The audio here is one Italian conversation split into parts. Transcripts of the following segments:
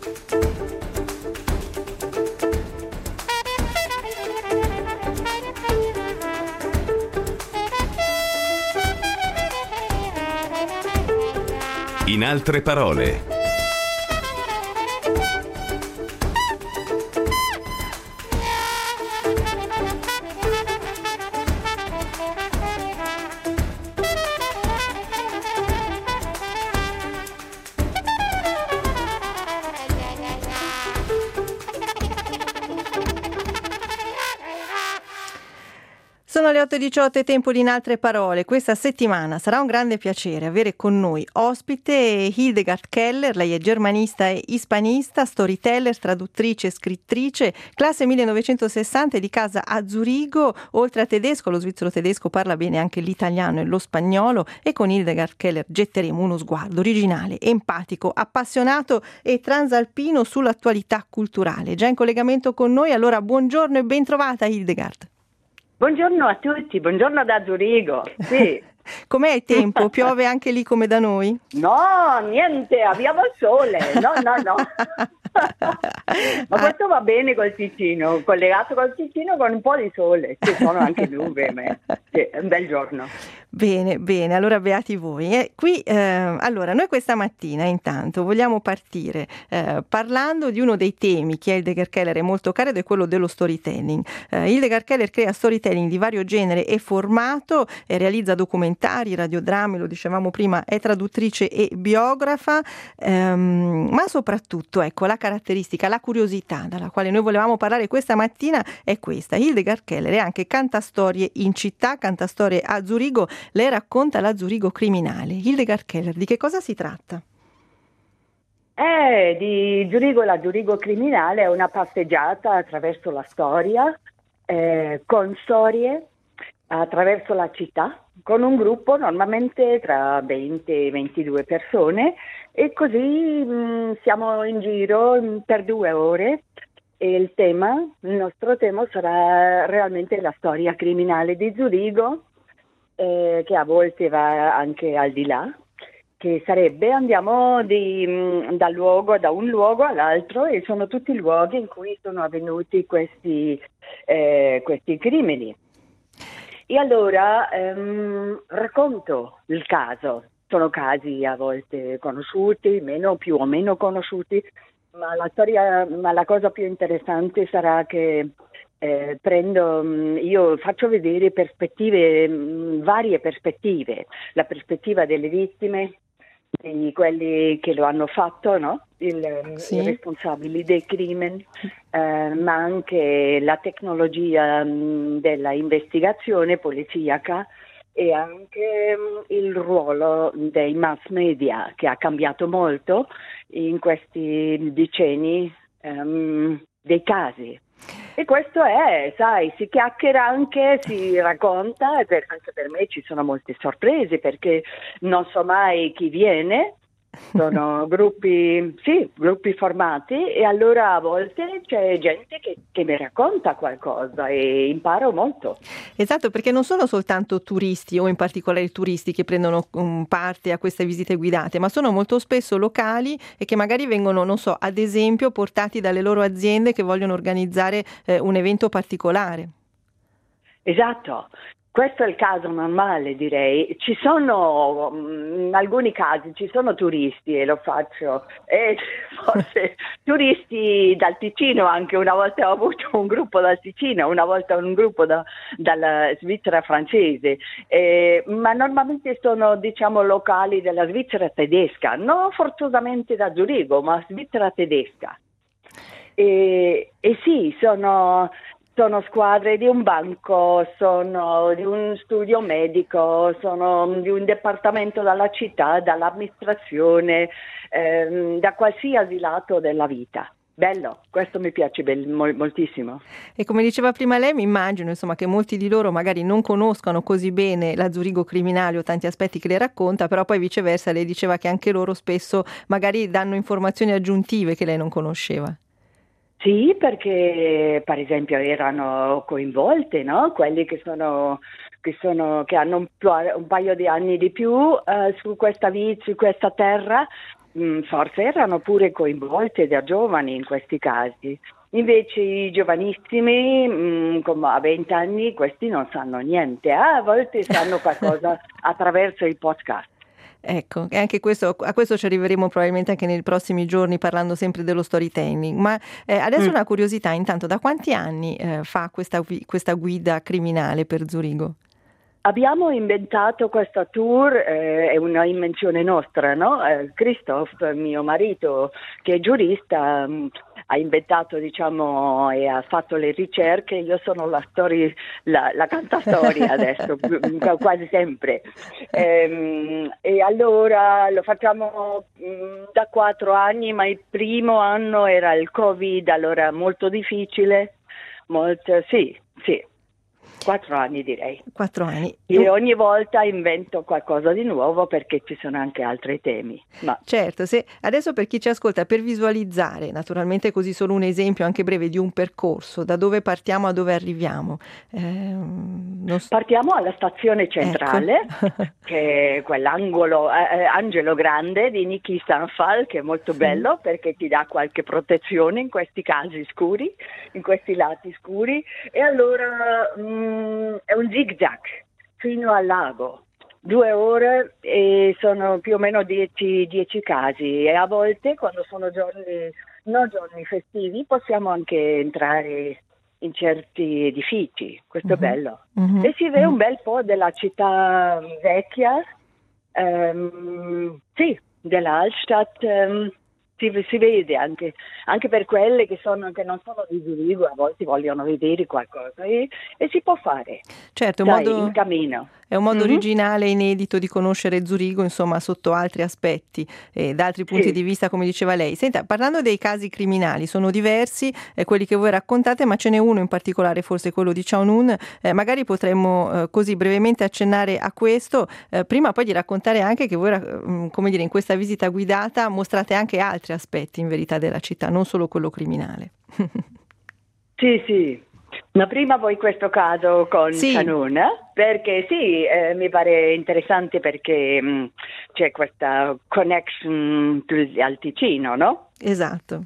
In altre parole. Sono le 8:18 e tempo di In altre parole. Questa settimana sarà un grande piacere avere con noi ospite Hildegard Keller. Lei è germanista e ispanista, storyteller, traduttrice e scrittrice, classe 1960 e di casa a Zurigo. Oltre a tedesco, lo svizzero tedesco, parla bene anche l'italiano e lo spagnolo, e con Hildegard Keller getteremo uno sguardo originale, empatico, appassionato e transalpino sull'attualità culturale. Già in collegamento con noi, allora buongiorno e ben trovata Hildegard. Buongiorno a tutti, buongiorno da Zurigo. Sì. Com'è il tempo? Piove anche lì come da noi? No, niente, abbiamo il sole. No. Ma questo va bene col Ticino, collegato col Ticino con un po' di sole. Ci sono anche nuvole, ma sì, è un bel giorno. Bene, allora beati voi. Allora, noi questa mattina intanto vogliamo partire parlando di uno dei temi che a Hildegard Keller è molto caro, ed è quello dello storytelling. Hildegard Keller crea storytelling di vario genere e formato, e realizza documentari, radiodrammi, lo dicevamo prima, è traduttrice e biografa, ma soprattutto, ecco, la caratteristica, la curiosità dalla quale noi volevamo parlare questa mattina è questa. Hildegard Keller è anche cantastorie in città, cantastorie a Zurigo. Lei racconta la Zurigo criminale. Hildegard Keller, di che cosa si tratta? Di Zurigo, la Zurigo criminale è una passeggiata attraverso la storia, con storie attraverso la città, con un gruppo normalmente tra 20 e 22 persone, e così siamo in giro per 2 ore. E il nostro tema sarà realmente la storia criminale di Zurigo, che a volte va anche al di là, che sarebbe andiamo da un luogo all'altro, e sono tutti luoghi in cui sono avvenuti questi crimini. E allora racconto il caso. Sono casi a volte conosciuti, più o meno conosciuti, ma la cosa più interessante sarà che io faccio vedere varie perspettive, la prospettiva delle vittime, di quelli che lo hanno fatto, no? I responsabili dei crimini, ma anche la tecnologia della investigazione poliziaca, e anche il ruolo dei mass media, che ha cambiato molto in questi decenni dei casi. E questo si chiacchiera anche, si racconta, e anche per me ci sono molte sorprese, perché non so mai chi viene. Sono gruppi formati, e allora a volte c'è gente che mi racconta qualcosa e imparo molto. Esatto, perché non sono soltanto turisti, o in particolare turisti, che prendono parte a queste visite guidate, ma sono molto spesso locali, e che magari vengono, non so, ad esempio portati dalle loro aziende che vogliono organizzare un evento particolare. Esatto. Questo è il caso normale, direi. Ci sono, in alcuni casi, ci sono turisti, e lo faccio, e forse turisti dal Ticino, anche una volta ho avuto un gruppo dal Ticino, una volta un gruppo dalla Svizzera francese, ma normalmente sono, locali della Svizzera tedesca, non forzosamente da Zurigo, ma Svizzera tedesca. E sì, sono squadre di un banco, sono di un studio medico, sono di un dipartimento dalla città, dall'amministrazione, da qualsiasi lato della vita. Bello, questo mi piace moltissimo. E come diceva prima lei, mi immagino insomma che molti di loro magari non conoscano così bene la Zurigo criminale o tanti aspetti che le racconta, però poi viceversa lei diceva che anche loro spesso magari danno informazioni aggiuntive che lei non conosceva. Sì, perché per esempio erano coinvolte, no? Quelli che hanno un paio di anni di più su questa terra, forse erano pure coinvolte da giovani in questi casi. Invece i giovanissimi, come a 20 anni, questi non sanno niente, a volte sanno qualcosa attraverso i podcast. Ecco, e anche questo, a questo ci arriveremo probabilmente anche nei prossimi giorni, parlando sempre dello storytelling. Ma adesso una curiosità, intanto, da quanti anni fa questa guida criminale per Zurigo? Abbiamo inventato questa tour, è una invenzione nostra, no? Christoph, mio marito, che è giurista, ha inventato, diciamo, e ha fatto le ricerche. Io sono la cantastoria adesso, quasi sempre. E allora lo facciamo da 4 anni, ma il primo anno era il Covid, allora molto difficile, sì. 4 anni direi. 4 anni. E ogni volta invento qualcosa di nuovo perché ci sono anche altri temi. Ma... Certo, adesso per chi ci ascolta, per visualizzare, naturalmente così solo un esempio anche breve di un percorso, da dove partiamo a dove arriviamo. Partiamo alla stazione centrale, ecco. Che è quell'angolo Angelo Grande di Niki Sanfal, che è molto bello perché ti dà qualche protezione in questi casi scuri, in questi lati scuri, e allora... è un zigzag fino al lago, 2 ore e sono più o meno 10 casi, e a volte quando sono non giorni festivi possiamo anche entrare in certi edifici, questo è bello. E si vede un bel po' della città vecchia, sì, della Altstadt. Si vede anche per quelle che non sono di Zurigo, a volte vogliono vedere qualcosa e si può fare. Certo, in cammino. È un modo originale e inedito di conoscere Zurigo, insomma, sotto altri aspetti, da altri punti di vista, come diceva lei. Senta, parlando dei casi criminali, sono diversi quelli che voi raccontate, ma ce n'è uno in particolare, forse quello di Chao Nun. Magari potremmo così brevemente accennare a questo, prima poi di raccontare anche che voi, come dire, in questa visita guidata mostrate anche altri aspetti in verità della città, non solo quello criminale. Sì. Ma prima vuoi questo caso con Chanun? Perché mi pare interessante perché c'è questa connection al Ticino, no? Esatto.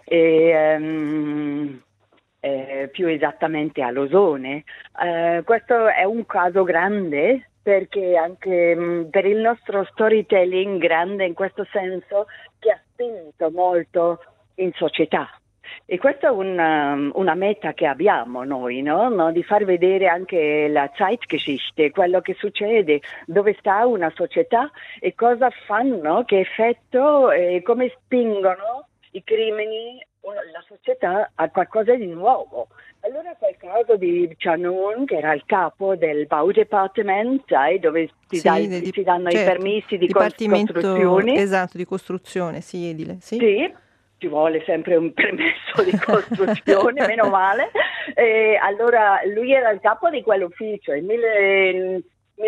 E più esattamente all'Osone. Questo è un caso grande perché anche per il nostro storytelling grande in questo senso che ha spinto molto in società. E questa è una meta che abbiamo noi, no? Di far vedere anche la Zeitgeschichte, quello che succede, dove sta una società e cosa fanno, che effetto e come spingono i crimini la società a qualcosa di nuovo. Allora quel caso di Chanun, che era il capo del Baudepartement, sai, dove si danno i permessi di costruzione. Esatto, di costruzione, edile. Sì. Ci vuole sempre un permesso di costruzione, meno male. Allora lui era il capo di quell'ufficio nel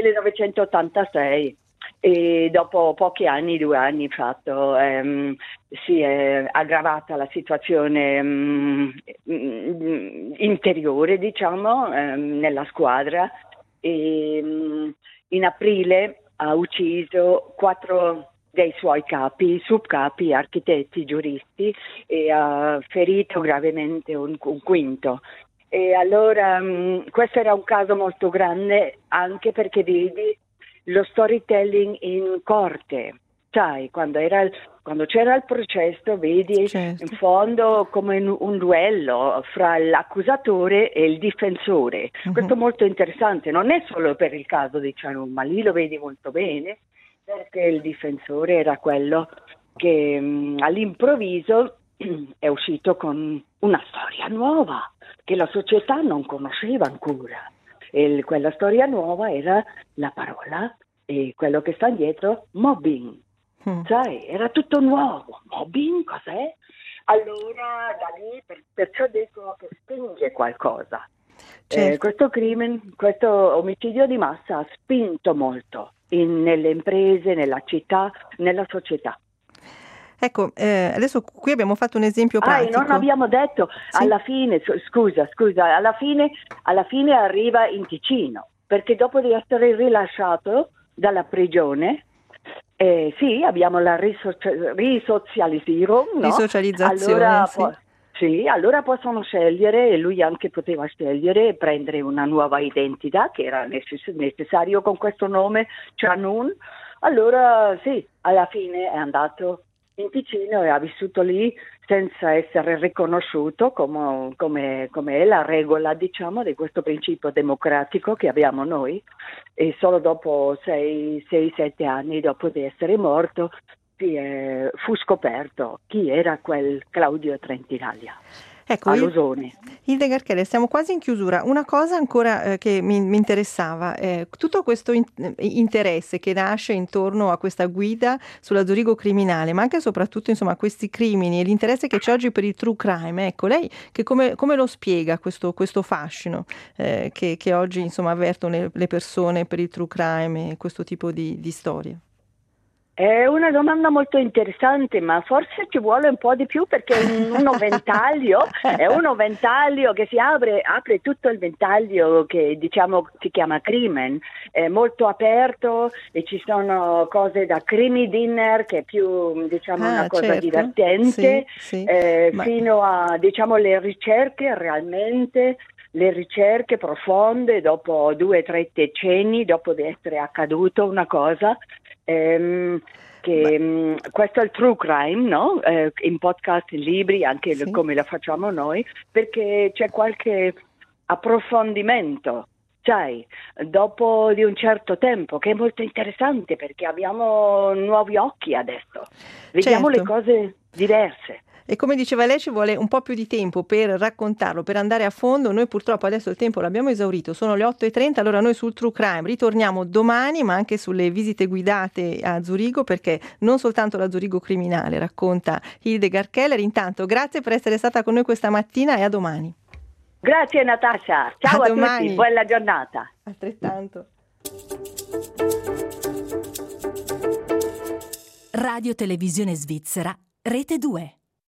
1986 e dopo pochi anni, 2 anni fatto, si è aggravata la situazione interiore, diciamo, nella squadra e in aprile ha ucciso 4 dei suoi capi, subcapi, architetti, giuristi, e ha ferito gravemente un quinto. E allora questo era un caso molto grande anche perché vedi lo storytelling in corte. Sai, quando c'era il processo, vedi in fondo come un duello fra l'accusatore e il difensore. Questo è molto interessante, non è solo per il caso di Chanun, ma lì lo vedi molto bene. Perché il difensore era quello che all'improvviso è uscito con una storia nuova che la società non conosceva ancora. E quella storia nuova era la parola e quello che sta dietro, mobbing. Sai, era tutto nuovo. Mobbing cos'è? Allora da lì perciò dico che spinge qualcosa. Questo omicidio di massa ha spinto molto nelle imprese, nella città, nella società. Ecco, adesso qui abbiamo fatto un esempio pratico. Non abbiamo detto, alla fine, scusa, alla fine arriva in Ticino, perché dopo di essere rilasciato dalla prigione Sì, abbiamo la risocialisierung, no? Risocializzazione, Allora, sì. sì, allora possono scegliere, e lui anche poteva scegliere, prendere una nuova identità, che era necessario con questo nome, Chanun. Allora sì, alla fine è andato in Ticino e ha vissuto lì senza essere riconosciuto come è la regola, diciamo, di questo principio democratico che abbiamo noi. E solo dopo 6-7 anni dopo di essere morto fu scoperto chi era quel Claudio Trentinaglia Ecco, a Losone. Hildegard Keller, siamo quasi in chiusura. Una cosa ancora che mi interessava, tutto questo interesse che nasce intorno a questa guida sulla Zurigo criminale, ma anche e soprattutto insomma questi crimini e l'interesse che c'è oggi per il true crime. Ecco, lei che come lo spiega questo fascino che oggi insomma avvertono le persone per il true crime e questo tipo di storie? È una domanda molto interessante, ma forse ci vuole un po' di più perché è uno ventaglio che si apre tutto il ventaglio che diciamo si chiama crimen, è molto aperto e ci sono cose da crimi dinner che è più diciamo una cosa certo, divertente, sì, fino a diciamo le ricerche realmente. Le ricerche profonde dopo 2 o 3 decenni, dopo di essere accaduto una cosa, questo è il true crime, no? In podcast, in libri, anche sì. come lo facciamo noi, perché c'è qualche approfondimento, sai, dopo di un certo tempo, che è molto interessante perché abbiamo nuovi occhi adesso, vediamo le cose diverse. E come diceva lei ci vuole un po' più di tempo per raccontarlo, per andare a fondo. Noi purtroppo adesso il tempo l'abbiamo esaurito, sono le 8:30, allora noi sul True Crime ritorniamo domani, ma anche sulle visite guidate a Zurigo, perché non soltanto la Zurigo criminale racconta Hildegard Keller. Intanto grazie per essere stata con noi questa mattina e a domani. Grazie Natascia, ciao a tutti, buona giornata. Altrettanto. Radio Televisione Svizzera, Rete 2.